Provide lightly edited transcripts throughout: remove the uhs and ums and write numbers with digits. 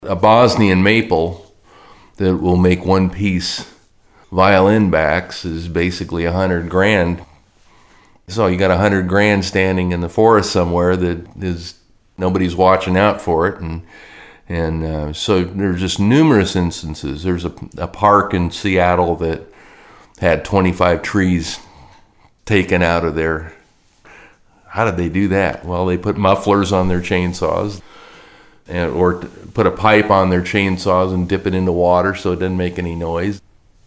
A Bosnian maple that will make one-piece violin backs is basically $100,000. So you got $100,000 standing in the forest somewhere that is nobody's watching out for it, and so there's just numerous instances. There's a park in Seattle that had 25 trees taken out of there. How did they do that? Well, they put mufflers on their chainsaws, or put a pipe on their chainsaws and dip it into water so it doesn't make any noise.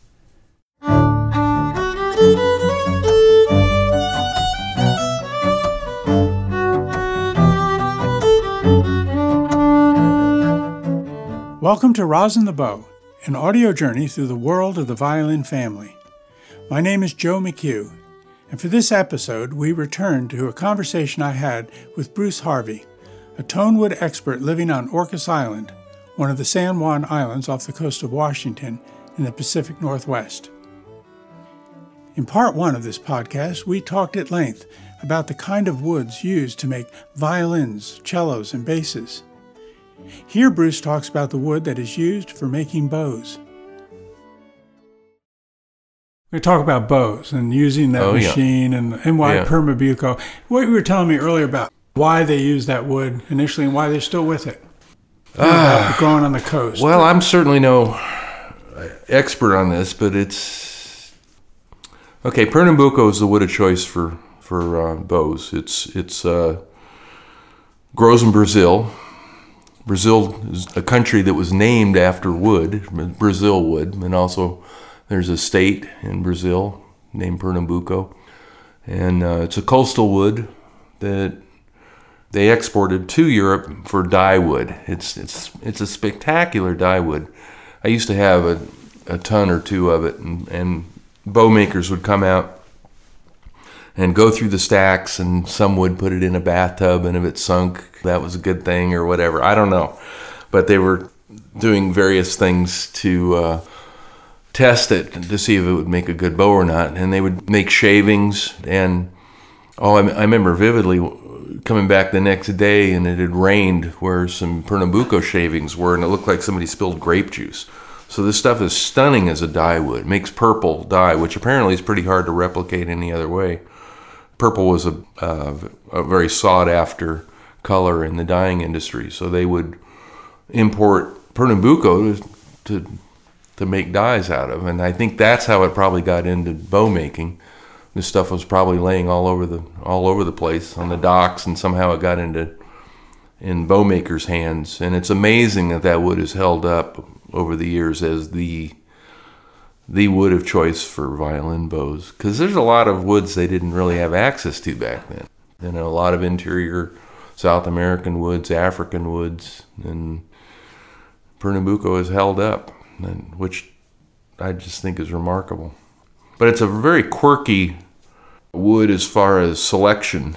Welcome to Rosin the Bow, an audio journey through the world of the violin family. My name is Joe McHugh, and for this episode, we return to a conversation I had with Bruce Harvey, a tonewood expert living on Orcas Island, one of the San Juan Islands off the coast of Washington in the Pacific Northwest. In part one of this podcast, we talked at length about the kind of woods used to make violins, cellos, and basses. Here, Bruce talks about the wood that is used for making bows. We talk about bows and using that machine and why Pernambuco. What you were telling me earlier about why they used that wood initially and why they're still with it. Growing on the coast. Well, I'm certainly no expert on this, but it's... Okay, Pernambuco is the wood of choice for bows. It's grows in Brazil. Brazil is a country that was named after wood, Brazil wood, and also there's a state in Brazil named Pernambuco. And it's a coastal wood that they exported to Europe for dye wood. It's a spectacular dye wood. I used to have a ton or two of it, and bow makers would come out and go through the stacks, and some would put it in a bathtub, and if it sunk, that was a good thing or whatever. I don't know. But they were doing various things to test it to see if it would make a good bow or not. And they would make shavings, and I remember vividly coming back the next day, and it had rained where some Pernambuco shavings were, and it looked like somebody spilled grape juice. So this stuff is stunning as a dye wood. It makes purple dye, which apparently is pretty hard to replicate any other way. Purple was a very sought-after color in the dyeing industry, so they would import Pernambuco to make dyes out of, and I think that's how it probably got into bow making. This stuff was probably laying all over the place on the docks, and somehow it got in bow makers' hands. And it's amazing that wood has held up over the years as the wood of choice for violin bows, because there's a lot of woods they didn't really have access to back then. And a lot of interior South American woods, African woods, and Pernambuco has held up, which I just think is remarkable. But it's a very quirky wood as far as selection.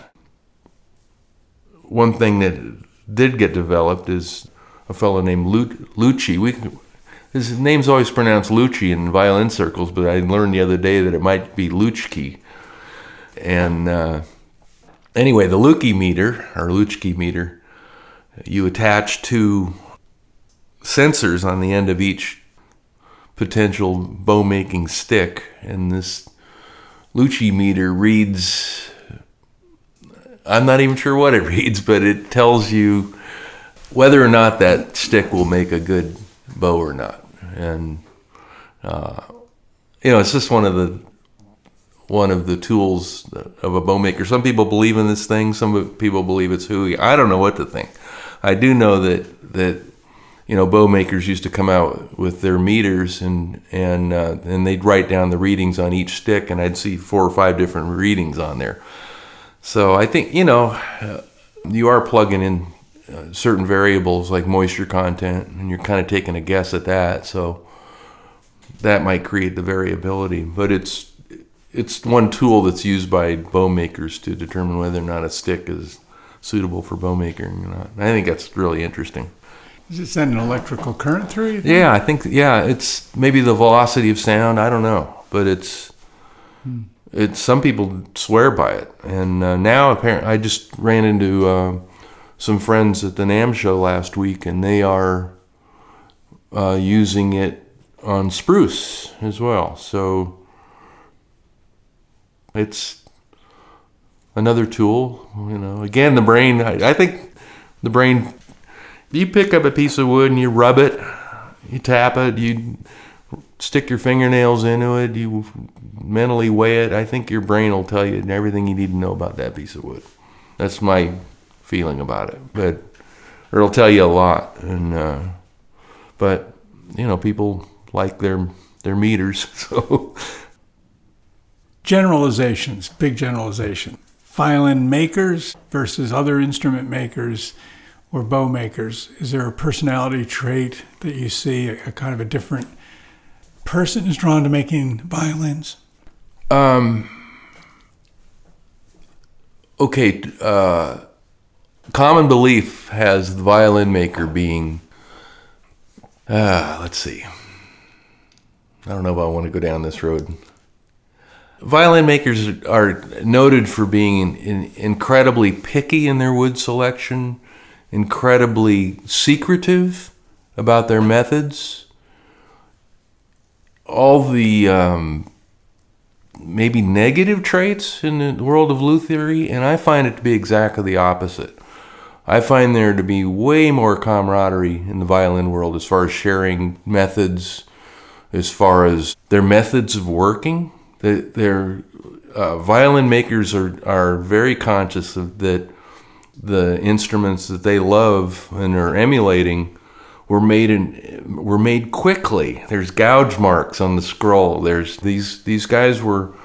One thing that did get developed is a fellow named Lucci. His name's always pronounced Lucci in violin circles, but I learned the other day that it might be Luchki. And anyway, the Lucci meter, you attach two sensors on the end of each potential bow-making stick, and this Lucci meter reads, I'm not even sure what it reads, but it tells you whether or not that stick will make a good bow or not. And it's just one of the tools of a bow maker. Some people believe in this thing, some people believe it's hooey. I don't know what to think. I do know that bow makers used to come out with their meters, and they'd write down the readings on each stick, and I'd see 4 or 5 different readings on there. So I think you are plugging in certain variables like moisture content, and you're kind of taking a guess at that, so that might create the variability. But it's one tool that's used by bow makers to determine whether or not a stick is suitable for bow making or not. I think that's really interesting. Is it sending an electrical current through? Yeah, I think it's maybe the velocity of sound. I don't know, but it's some people swear by it, and now apparently I just ran into some friends at the NAMM show last week, and they are using it on spruce as well. So it's another tool, Again, the brain, I think the brain, you pick up a piece of wood and you rub it, you tap it, you stick your fingernails into it, you mentally weigh it. I think your brain will tell you everything you need to know about that piece of wood. That's my feeling about it. But it'll tell you a lot. And but people like their meters. So generalizations, big generalization. Violin makers versus other instrument makers or bow makers. Is there a personality trait that you see, a kind of a different person is drawn to making violins? Okay. Common belief has the violin maker being, let's see. I don't know if I want to go down this road. Violin makers are noted for being incredibly picky in their wood selection, incredibly secretive about their methods. All the maybe negative traits in the world of lute theory, and I find it to be exactly the opposite. I find there to be way more camaraderie in the violin world as far as sharing methods, as far as their methods of working. Their violin makers are very conscious of that the instruments that they love and are emulating were made quickly. There's gouge marks on the scroll. There's these guys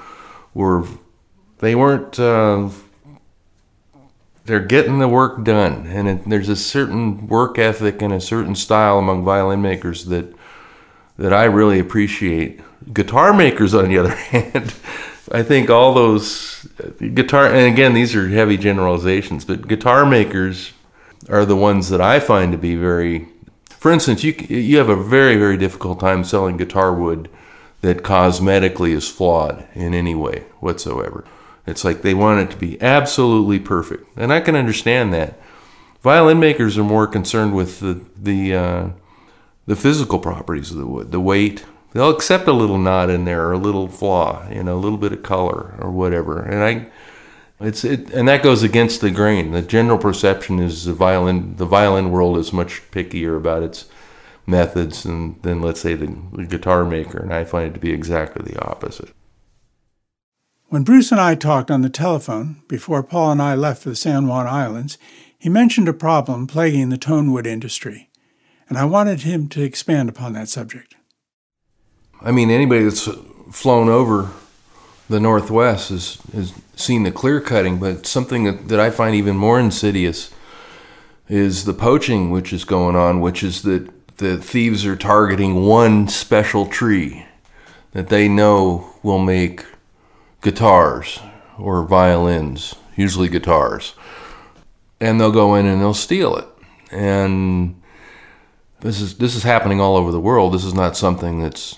they weren't. They're getting the work done, and there's a certain work ethic and a certain style among violin makers that I really appreciate. Guitar makers, on the other hand, I think all those guitar, and again, these are heavy generalizations, but guitar makers are the ones that I find to be very. For instance, you have a very, very difficult time selling guitar wood that cosmetically is flawed in any way whatsoever. It's like they want it to be absolutely perfect, and I can understand that. Violin makers are more concerned with the physical properties of the wood, the weight. They'll accept a little knot in there or a little flaw, a little bit of color or whatever, and and that goes against the grain. The general perception is the violin world is much pickier about its methods than let's say the guitar maker, and I find it to be exactly the opposite. When Bruce and I talked on the telephone before Paul and I left for the San Juan Islands, he mentioned a problem plaguing the tonewood industry, and I wanted him to expand upon that subject. I mean, anybody that's flown over the Northwest has seen the clear cutting, but something that I find even more insidious is the poaching which is going on, which is that the thieves are targeting one special tree that they know will make guitars or violins, usually guitars, and they'll go in and they'll steal it. And this is happening all over the world. This is not something that's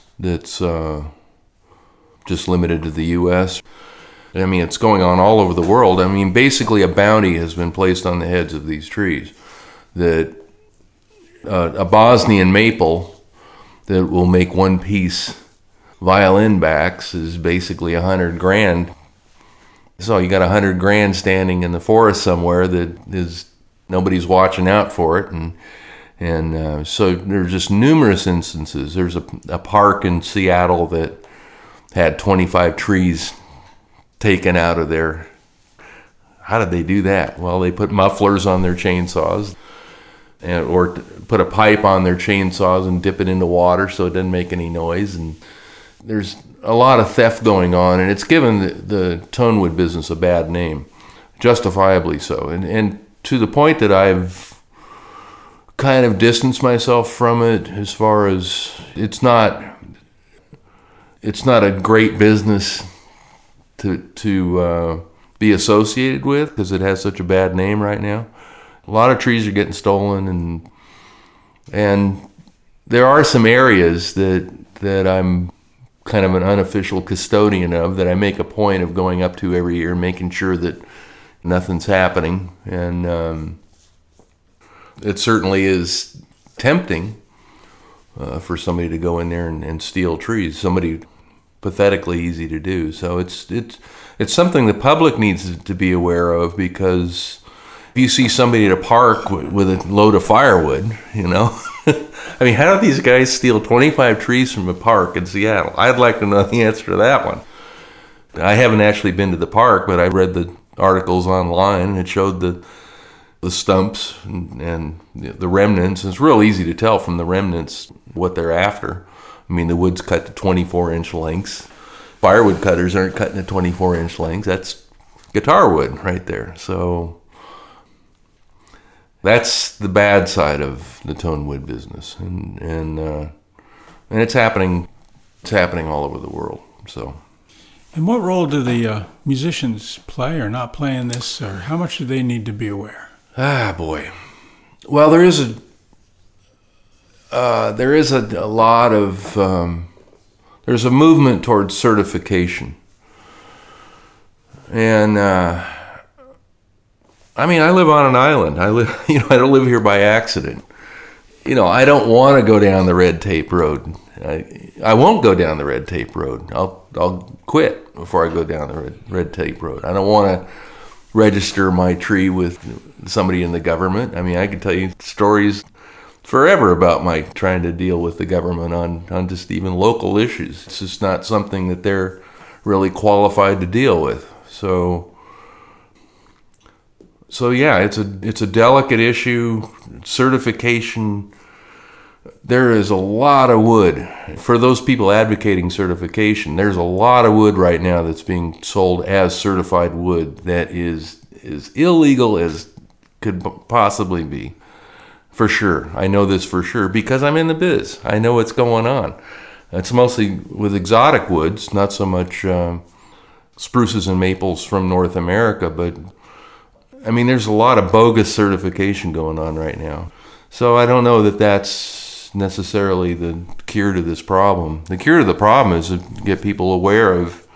just limited to the U.S. I mean, it's going on all over the world. I mean, basically a bounty has been placed on the heads of these trees. That a Bosnian maple that will make one piece violin backs is basically $100,000. So you got $100,000 standing in the forest somewhere that is nobody's watching out for it, and so there's just numerous instances. There's a park in Seattle that had 25 trees taken out of there. How did they do that? Well, they put mufflers on their chainsaws, or put a pipe on their chainsaws and dip it into water so it doesn't make any noise. And there's a lot of theft going on, and it's given the tonewood business a bad name, justifiably so. And to the point that I've kind of distanced myself from it, as far as it's not a great business to be associated with, because it has such a bad name right now. A lot of trees are getting stolen, and there are some areas that I'm kind of an unofficial custodian of, that I make a point of going up to every year, making sure that nothing's happening. And it certainly is tempting for somebody to go in there and steal trees. Somebody pathetically easy to do. So it's something the public needs to be aware of, because if you see somebody at a park with a load of firewood, I mean, how do these guys steal 25 trees from a park in Seattle? I'd like to know the answer to that one. I haven't actually been to the park, but I read the articles online, and it showed the stumps and the remnants. It's real easy to tell from the remnants what they're after. I mean, the wood's cut to 24-inch lengths. Firewood cutters aren't cutting to 24-inch lengths. That's guitar wood right there. So that's the bad side of the tonewood business, and it's happening. It's happening all over the world. So. And what role do the musicians play or not play in this, or how much do they need to be aware? Boy. Well, there is a lot of there's a movement towards certification, and I mean, I live on an island. I don't live here by accident. I don't want to go down the red tape road. I won't go down the red tape road. I'll quit before I go down the red tape road. I don't want to register my tree with somebody in the government. I mean, I could tell you stories forever about my trying to deal with the government on just even local issues. It's just not something that they're really qualified to deal with. So yeah, it's a delicate issue. Certification. There is a lot of wood. For those people advocating certification, there's a lot of wood right now that's being sold as certified wood that is as illegal as could possibly be. For sure. I know this for sure because I'm in the biz. I know what's going on. It's mostly with exotic woods, not so much spruces and maples from North America, but I mean, there's a lot of bogus certification going on right now. So I don't know that that's necessarily the cure to this problem. The cure to the problem is to get people aware of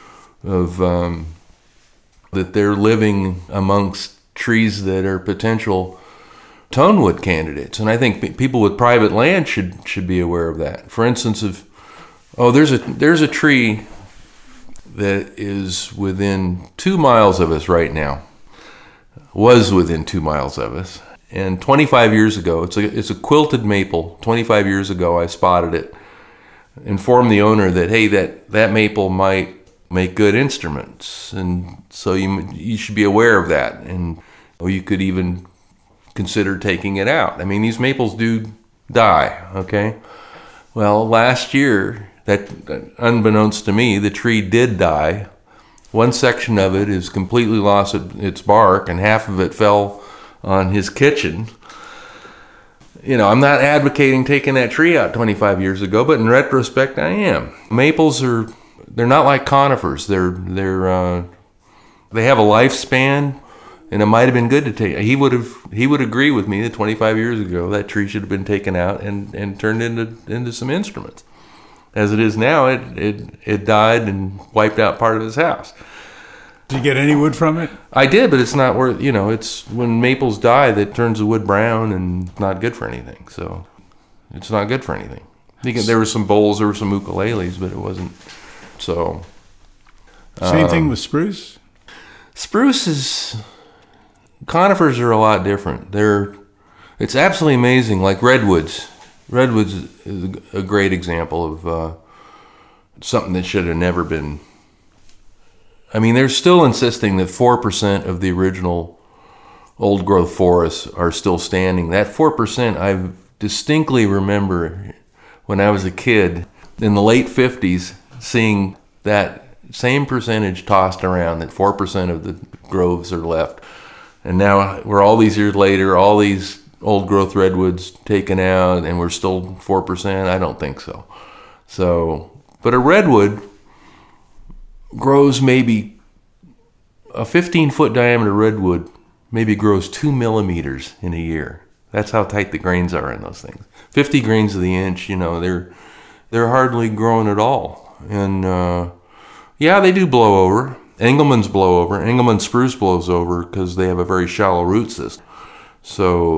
that they're living amongst trees that are potential tonewood candidates. And I think people with private land should be aware of that. For instance, there's a tree that is within 2 miles of us right now. Was within 2 miles of us. And 25 years ago, it's a quilted maple. 25 years ago, I spotted it, informed the owner that, hey, that maple might make good instruments. And so you should be aware of that. And you could even consider taking it out. I mean, these maples do die, okay? Well, last year, that unbeknownst to me, the tree did die. One section of it is completely lost its bark, and half of it fell on his kitchen. I'm not advocating taking that tree out 25 years ago, but in retrospect, I am. Maples they're not like conifers. They have a lifespan, and it might have been good to take. He would agree with me that 25 years ago that tree should have been taken out and turned into some instruments. As it is now, it died and wiped out part of his house. Did you get any wood from it? I did, but it's not worth, it's when maples die that turns the wood brown and not good for anything. So it's not good for anything. There were some bowls, there were some ukuleles, but it wasn't. So. Same thing with spruce? Conifers are a lot different. It's absolutely amazing, like redwoods. Redwoods is a great example of something that should have never been. I mean, they're still insisting that 4% of the original old-growth forests are still standing. That 4%, I distinctly remember when I was a kid in the late 50s seeing that same percentage tossed around, that 4% of the groves are left. And now we're all these years later, all these old growth redwoods taken out, and we're still 4%? I don't think so. But a redwood grows maybe a 15-foot diameter redwood maybe grows 2 millimeters in a year. That's how tight the grains are in those things. 50 grains to the inch, they're hardly growing at all. And yeah, they do blow over. Engelmann's blow over. Engelmann spruce blows over because they have a very shallow root system. So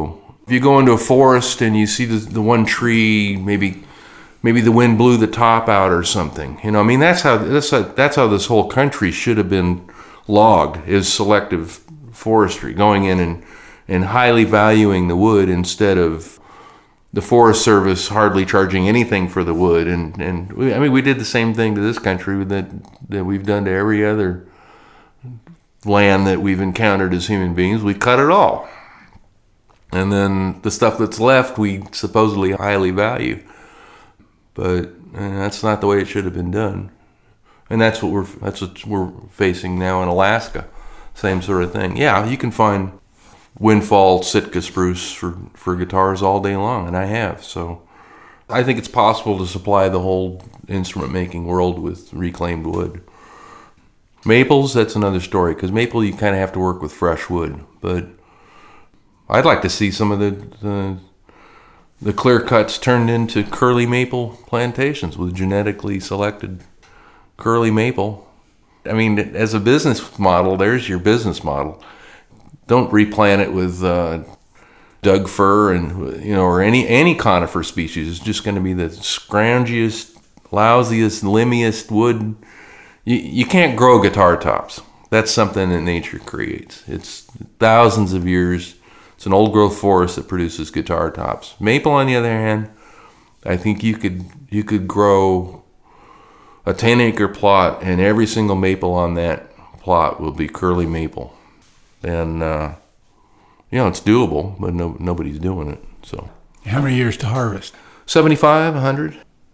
If you go into a forest and you see the one tree, maybe the wind blew the top out or something. I mean, that's how this whole country should have been logged, is selective forestry, going in and highly valuing the wood instead of the Forest Service hardly charging anything for the wood. And we did the same thing to this country that we've done to every other land that we've encountered as human beings. We cut it all. And then the stuff that's left, we supposedly highly value. But that's not the way it should have been done. And that's what we're facing now in Alaska. Same sort of thing. Yeah, you can find windfall Sitka spruce for guitars all day long, and I have. So I think it's possible to supply the whole instrument making world with reclaimed wood. Maples, that's another story, because maple you kind of have to work with fresh wood. But I'd like to see some of the clear cuts turned into curly maple plantations with genetically selected curly maple. I mean, as a business model, there's your business model. Don't replant it with Doug fir or any conifer species. It's just going to be the scroungiest, lousiest, limmiest wood. You can't grow guitar tops. That's something that nature creates. It's thousands of years. It's an old growth forest that produces guitar tops. Maple, on the other hand, I think you could grow a 10-acre plot, and every single maple on that plot will be curly maple. And, it's doable, but nobody's doing it. So, how many years to harvest? 75, 100.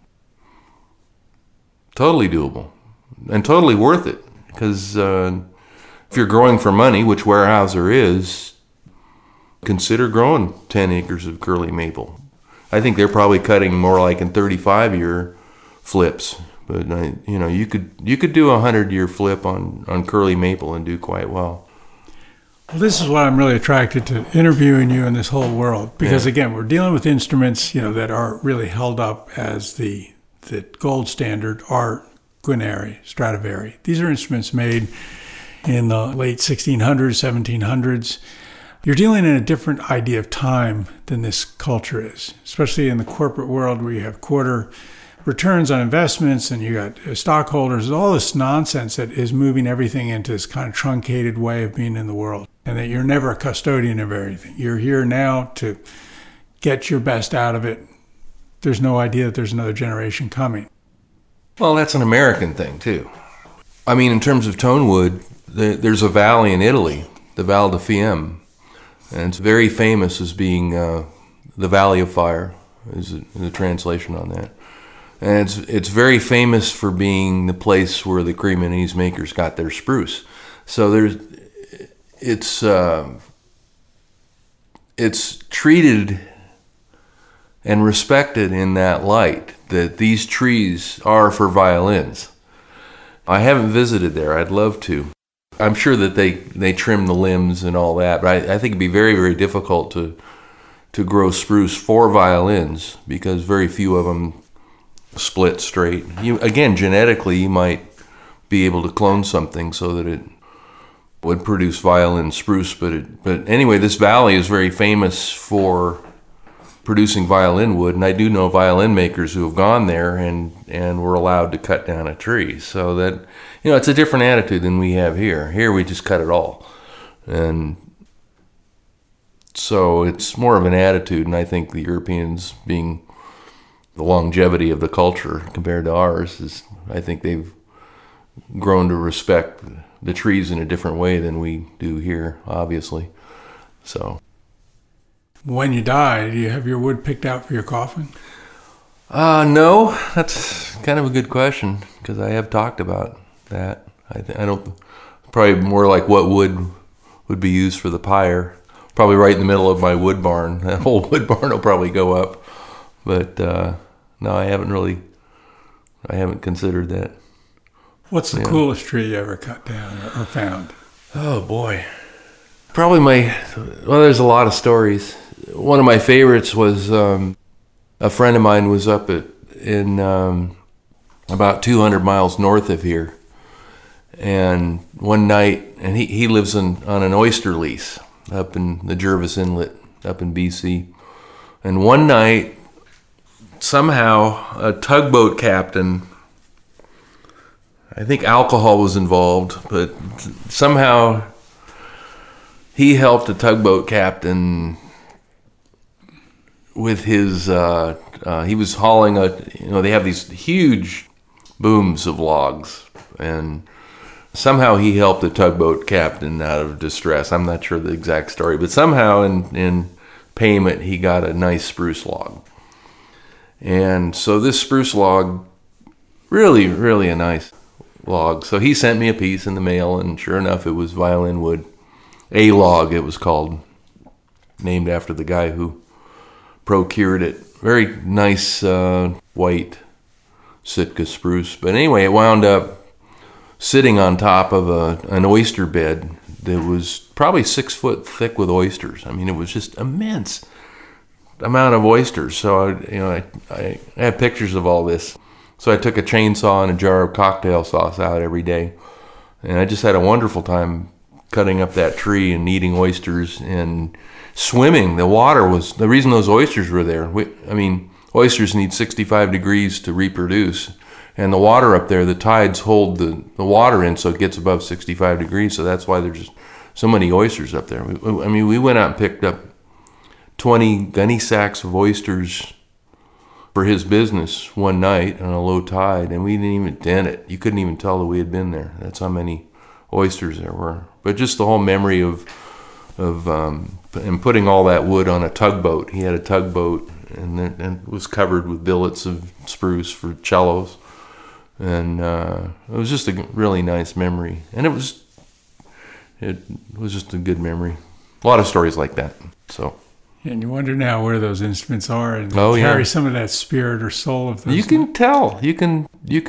Totally doable. And totally worth it. Because if you're growing for money, which Weyerhaeuser is, consider growing 10 acres of curly maple. I think they're probably cutting more like in 35-year flips. But you could do a 100-year flip on curly maple and do quite well. Well, this is why I'm really attracted to interviewing you in this whole world, because again, we're dealing with instruments that are really held up as the gold standard are Guarneri, Stradivari. These are instruments made in the late 1600s, 1700s. You're dealing in a different idea of time than this culture is, especially in the corporate world where you have quarter returns on investments and you got stockholders, all this nonsense that is moving everything into this kind of truncated way of being in the world, and that you're never a custodian of everything. You're here now to get your best out of it. There's no idea that there's another generation coming. Well, that's an American thing too. I mean, in terms of tone wood, there's a valley in Italy, the Val di Fiemme, and it's very famous as being the Valley of Fire, is the translation on that. And it's very famous for being the place where the Cremonese makers got their spruce. So it's treated and respected in that light, that these trees are for violins. I haven't visited there. I'd love to. I'm sure that they trim the limbs and all that, but I think it'd be very, very difficult to grow spruce for violins because very few of them split straight. Again, genetically, you might be able to clone something so that it would produce violin spruce, but anyway, this valley is very famous for producing violin wood, and I do know violin makers who have gone there and were allowed to cut down a tree. So that, it's a different attitude than we have here. Here we just cut it all. And so it's more of an attitude, and I think the Europeans, being the longevity of the culture compared to ours, I think they've grown to respect the trees in a different way than we do here, obviously. So, when you die, do you have your wood picked out for your coffin? No, that's kind of a good question because I have talked about that. I don't. Probably more like what wood would be used for the pyre. Probably right in the middle of my wood barn. That whole wood barn will probably go up. But no, I haven't considered that. What's the coolest tree you ever cut down or found? Oh, boy. Probably there's a lot of stories. One of my favorites was a friend of mine was up in about 200 miles north of here. And one night, and he lives on an oyster lease up in the Jervis Inlet up in BC. And one night, somehow, a tugboat captain, I think alcohol was involved, but somehow he helped a tugboat captain with his, he was hauling they have these huge booms of logs, and somehow he helped the tugboat captain out of distress. I'm not sure the exact story, but somehow in payment, he got a nice spruce log. And so this spruce log, really, really a nice log. So he sent me a piece in the mail, and sure enough, it was violin wood. A log, it was called, named after the guy who procured it. Very nice white Sitka spruce. But anyway, it wound up sitting on top of an oyster bed that was probably 6 foot thick with oysters. I mean, it was just immense amount of oysters. So I have pictures of all this. So I took a chainsaw and a jar of cocktail sauce out every day, and I just had a wonderful time cutting up that tree and eating oysters and swimming. The water was the reason those oysters were there. Oysters need 65 degrees to reproduce, and the water up there, the tides hold the water in so it gets above 65 degrees. So that's why there's just so many oysters up there. We went out and picked up 20 gunny sacks of oysters for his business one night on a low tide, and we didn't even dent it. You couldn't even tell that we had been there. That's how many oysters there were. But just the whole memory of and putting all that wood on a tugboat. He had a tugboat, and it was covered with billets of spruce for cellos, and it was just a really nice memory. And it was just a good memory. A lot of stories like that. So. And you wonder now where those instruments are, and they carry some of that spirit or soul of those. You can tell. You can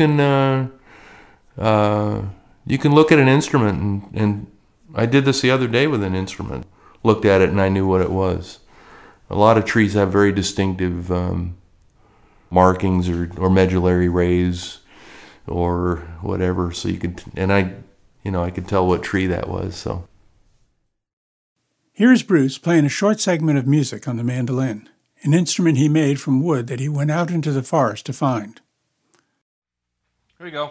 look at an instrument, and I did this the other day with an instrument. Looked at it and I knew what it was. A lot of trees have very distinctive markings or medullary rays or whatever. So you could, and I could tell what tree that was. So. Here's Bruce playing a short segment of music on the mandolin, an instrument he made from wood that he went out into the forest to find. Here we go.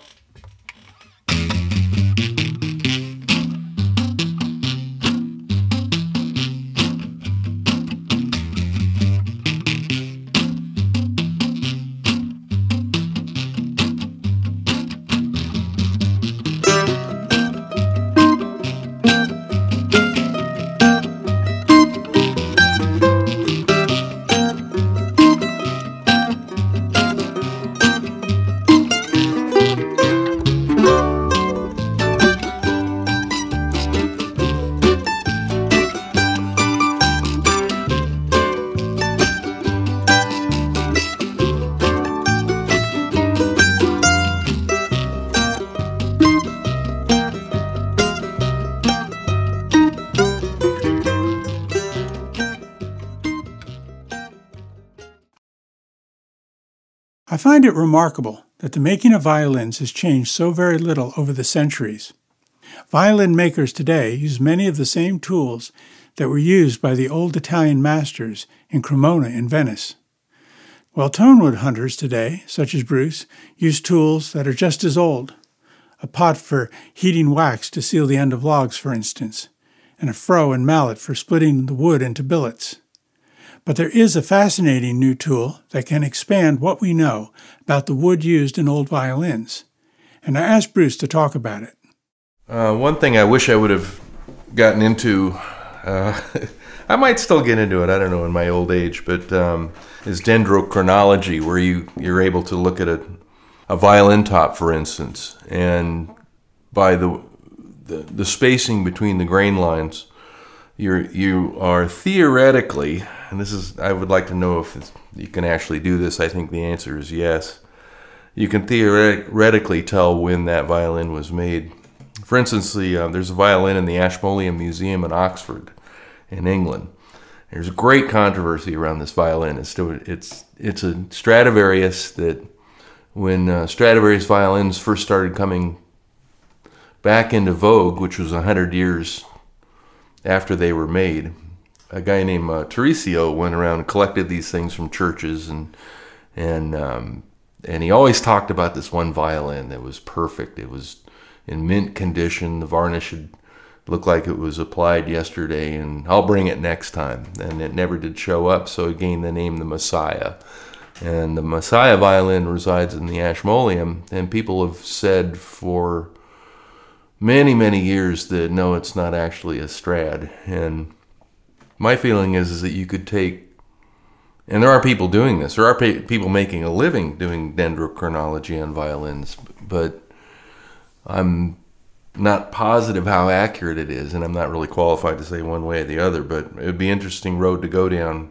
I find it remarkable that the making of violins has changed so very little over the centuries. Violin makers today use many of the same tools that were used by the old Italian masters in Cremona in Venice. While tonewood hunters today, such as Bruce, use tools that are just as old. A pot for heating wax to seal the end of logs, for instance, and a froe and mallet for splitting the wood into billets. But there is a fascinating new tool that can expand what we know about the wood used in old violins, and I asked Bruce to talk about it. One thing I wish I would have gotten into, I might still get into it, I don't know, in my old age, but is dendrochronology, where you're able to look at a violin top, for instance, and by the spacing between the grain lines, you are theoretically, and this is, I would like to know if you can actually do this. I think the answer is yes. You can theoretically tell when that violin was made. For instance, there's a violin in the Ashmolean Museum in Oxford, in England. There's a great controversy around this violin. It's a Stradivarius that, when Stradivarius violins first started coming back into vogue, which was 100 years after they were made, a guy named Teresio went around and collected these things from churches, and he always talked about this one violin that was perfect. It was in mint condition. The varnish had looked like it was applied yesterday, and I'll bring it next time. And it never did show up, so it gained the name the Messiah. And the Messiah violin resides in the Ashmoleum, and people have said for many, many years that no, it's not actually a Strad. And my feeling is that you could take, and there are people doing this, there are people making a living doing dendrochronology on violins, but I'm not positive how accurate it is, and I'm not really qualified to say one way or the other, but it would be an interesting road to go down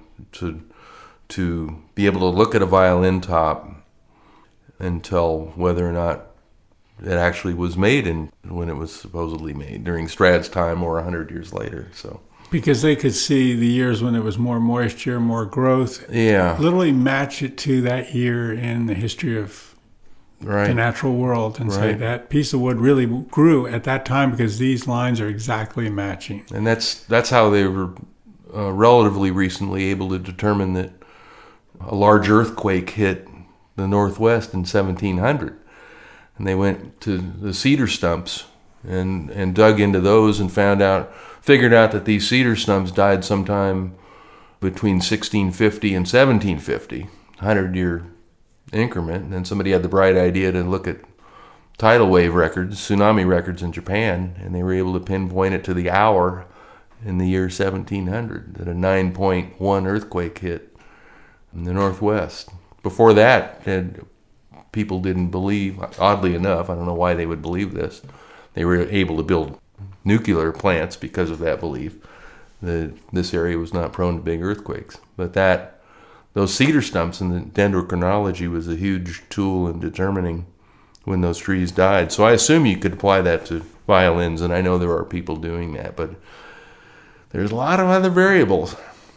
to be able to look at a violin top and tell whether or not it actually was made and when it was supposedly made during Strad's time or 100 years later. So because they could see the years when there was more moisture, more growth, literally match it to that year in the history of the natural world, and say that piece of wood really grew at that time because these lines are exactly matching. And that's how they were relatively recently able to determine that a large earthquake hit the Northwest in 1700. And they went to the cedar stumps and dug into those and figured out that these cedar stumps died sometime between 1650 and 1750, 100-year increment. And then somebody had the bright idea to look at tidal wave records, tsunami records in Japan, and they were able to pinpoint it to the hour in the year 1700 that a 9.1 earthquake hit in the Northwest. Before that, people didn't believe, oddly enough, I don't know why they would believe this, they were able to build nuclear plants because of that belief that this area was not prone to big earthquakes. But those cedar stumps in the dendrochronology was a huge tool in determining when those trees died. So I assume you could apply that to violins, and I know there are people doing that, but there's a lot of other variables,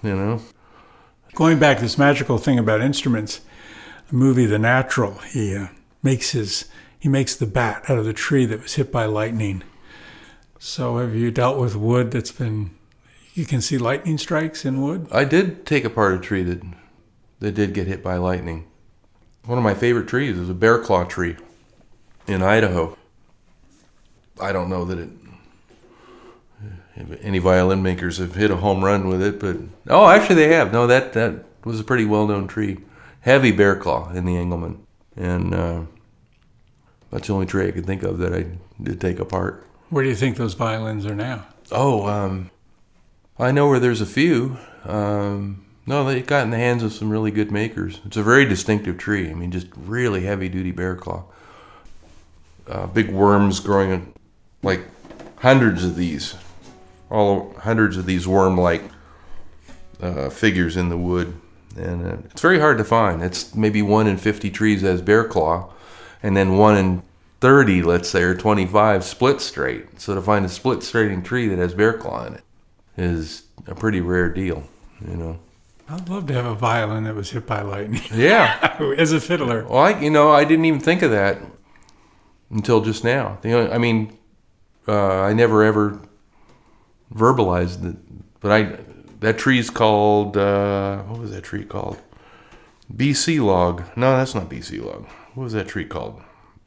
Going back to this magical thing about instruments, the movie The Natural, he makes the bat out of the tree that was hit by lightning. So have you dealt with wood you can see lightning strikes in wood? I did take apart a tree that did get hit by lightning. One of my favorite trees is a bear claw tree in Idaho. I don't know that any violin makers have hit a home run with it, but actually they have. No, that was a pretty well-known tree. Heavy bear claw in the Engelmann, and that's the only tree I could think of that I did take apart. Where do you think those violins are now? I know where there's a few. No, they got in the hands of some really good makers. It's a very distinctive tree. I mean, just really heavy-duty bear claw. Big worms growing, like hundreds of these worm-like figures in the wood. And it's very hard to find. It's maybe 1 in 50 trees has bear claw, and then 1 in 30, let's say, or 25 split straight. So to find a split straighting tree that has bear claw in it is a pretty rare deal, I'd love to have a violin that was hit by lightning. Yeah. As a fiddler. Well, I didn't even think of that until just now. I never ever verbalized it, but that tree's called, what was that tree called? BC log. No, that's not BC log. What was that tree called?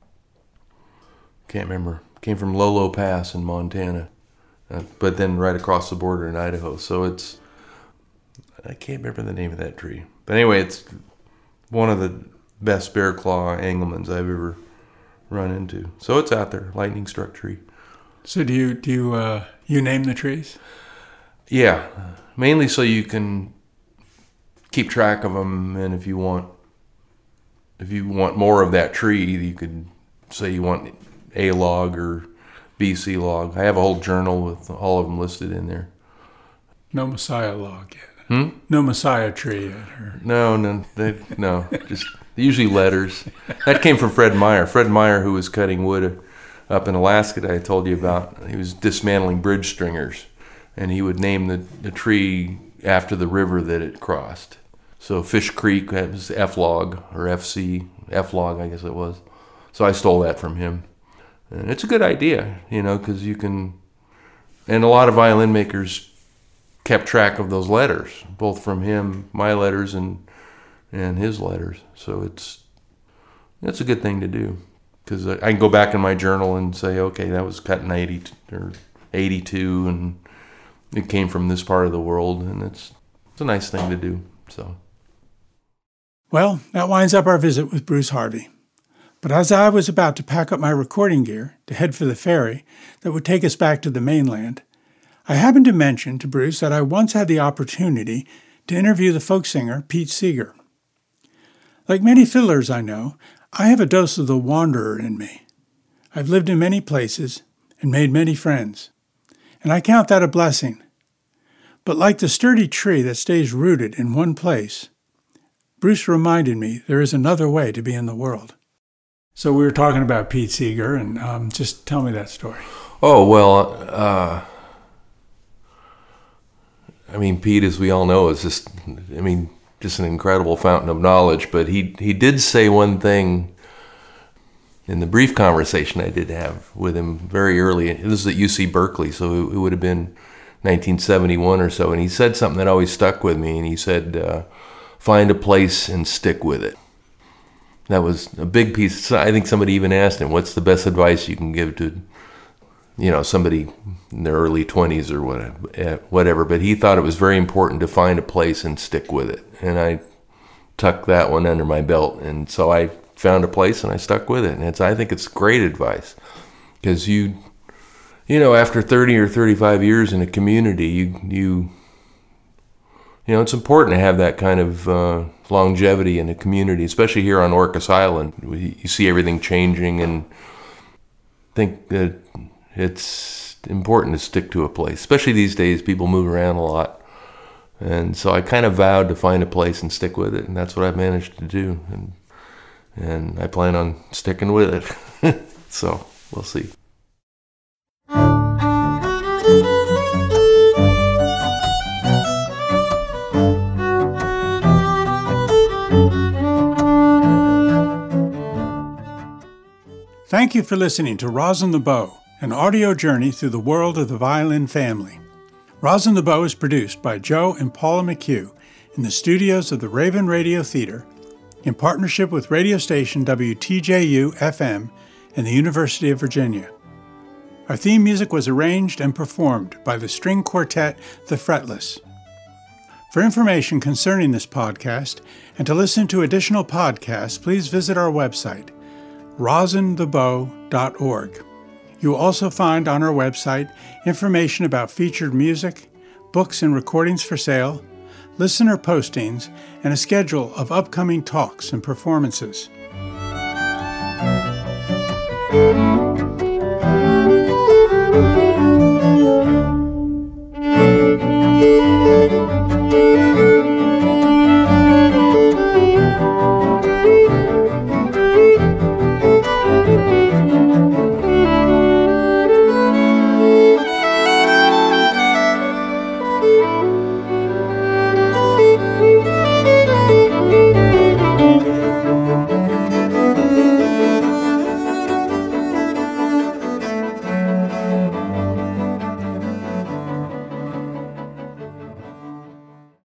Can't remember. Came from Lolo Pass in Montana, but then right across the border in Idaho. So I can't remember the name of that tree. But anyway, it's one of the best bear claw Engelmanns I've ever run into. So it's out there, lightning struck tree. So do you name the trees? Yeah, mainly so you can keep track of them, and if you want more of that tree, you could say you want A log or BC log. I have a whole journal with all of them listed in there. No Messiah log yet. No Messiah tree yet. No, just usually letters. That came from Fred Meyer. Fred Meyer, who was cutting wood up in Alaska that I told you about, he was dismantling bridge stringers, and he would name the tree after the river that it crossed. So Fish Creek, that was F-log, or FC, F-log I guess it was. So I stole that from him. And it's a good idea, because you can, and a lot of violin makers kept track of those letters, both from him, my letters, and his letters. So it's a good thing to do, because I can go back in my journal and say, okay, that was cut in 80 or 82, and it came from this part of the world, and it's a nice thing to do. So, well, that winds up our visit with Bruce Harvey. But as I was about to pack up my recording gear to head for the ferry that would take us back to the mainland, I happened to mention to Bruce that I once had the opportunity to interview the folk singer Pete Seeger. Like many fiddlers I know, I have a dose of the wanderer in me. I've lived in many places and made many friends, and I count that a blessing. But like the sturdy tree that stays rooted in one place, Bruce reminded me there is another way to be in the world. So we were talking about Pete Seeger, and just tell me that story. Oh, well, Pete, as we all know, is just an incredible fountain of knowledge. But he did say one thing in the brief conversation I did have with him very early. This was at UC Berkeley, so it would have been 1971 or so. And he said something that always stuck with me. And he said, find a place and stick with it. That was a big piece. I think somebody even asked him, what's the best advice you can give to somebody in their early 20s or whatever. But he thought it was very important to find a place and stick with it. And I tucked that one under my belt. And so I found a place and I stuck with it. And I think it's great advice, because after 30 or 35 years in a community, it's important to have that kind of longevity in a community, especially here on Orcas Island. You see everything changing, and think that it's important to stick to a place. Especially these days, people move around a lot. And so I kind of vowed to find a place and stick with it, and that's what I've managed to do. And I plan on sticking with it. So we'll see. Thank you for listening to Rosin the Bow, an audio journey through the world of the violin family. Rosin the Bow is produced by Joe and Paula McHugh in the studios of the Raven Radio Theater in partnership with radio station WTJU-FM and the University of Virginia. Our theme music was arranged and performed by the string quartet The Fretless. For information concerning this podcast and to listen to additional podcasts, please visit our website, rosinthebow.org. You will also find on our website information about featured music, books and recordings for sale, listener postings, and a schedule of upcoming talks and performances.